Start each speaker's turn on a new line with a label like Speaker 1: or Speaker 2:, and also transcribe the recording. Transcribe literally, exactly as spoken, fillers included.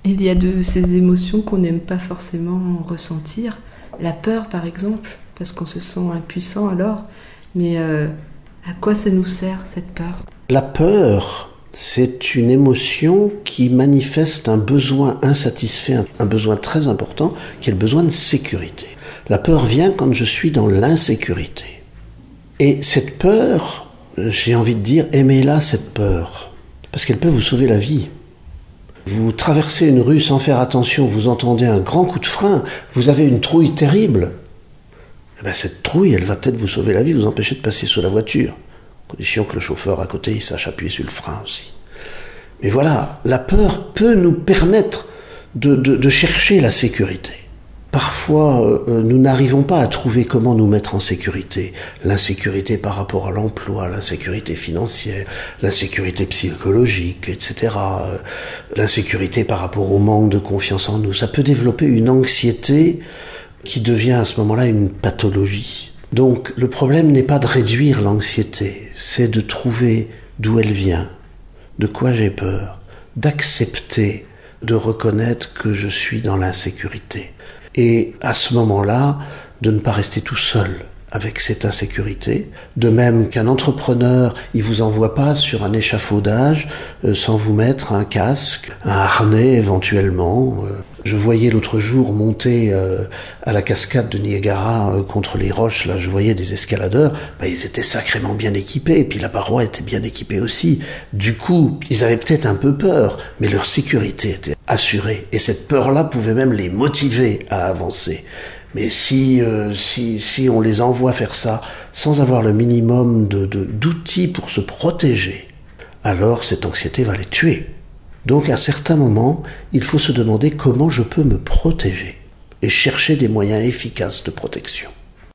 Speaker 1: Il y a de ces émotions qu'on n'aime pas forcément ressentir. La peur, par exemple, parce qu'on se sent impuissant alors. Mais euh, à quoi ça nous sert, cette peur ?
Speaker 2: La peur, c'est une émotion qui manifeste un besoin insatisfait, un besoin très important, qui est le besoin de sécurité. La peur vient quand je suis dans l'insécurité. Et cette peur, j'ai envie de dire, aimez-la cette peur, parce qu'elle peut vous sauver la vie. Vous traversez une rue sans faire attention, vous entendez un grand coup de frein, vous avez une trouille terrible. Eh bien, cette trouille, elle va peut-être vous sauver la vie, vous empêcher de passer sous la voiture. Condition que le chauffeur à côté, il sache appuyer sur le frein aussi. Mais voilà, la peur peut nous permettre de, de, de chercher la sécurité. Parfois, euh, nous n'arrivons pas à trouver comment nous mettre en sécurité. L'insécurité par rapport à l'emploi, l'insécurité financière, l'insécurité psychologique, et cetera. Euh, l'insécurité par rapport au manque de confiance en nous. Ça peut développer une anxiété qui devient à ce moment-là une pathologie. Donc, le problème n'est pas de réduire l'anxiété, c'est de trouver d'où elle vient, de quoi j'ai peur, d'accepter, de reconnaître que je suis dans l'insécurité. Et à ce moment-là, de ne pas rester tout seul avec cette insécurité. De même qu'un entrepreneur, il vous envoie pas sur un échafaudage euh, sans vous mettre un casque, un harnais éventuellement. Euh, je voyais l'autre jour monter euh, à la cascade de Niagara euh, contre les roches, là je voyais des escaladeurs, bah, ils étaient sacrément bien équipés, et puis la paroi était bien équipée aussi. Du coup, ils avaient peut-être un peu peur, mais leur sécurité était assurée, et cette peur-là pouvait même les motiver à avancer. Mais si, euh, si, si on les envoie faire ça sans avoir le minimum de, de, d'outils pour se protéger, alors cette anxiété va les tuer. Donc à certains moments, il faut se demander comment je peux me protéger et chercher des moyens efficaces de protection.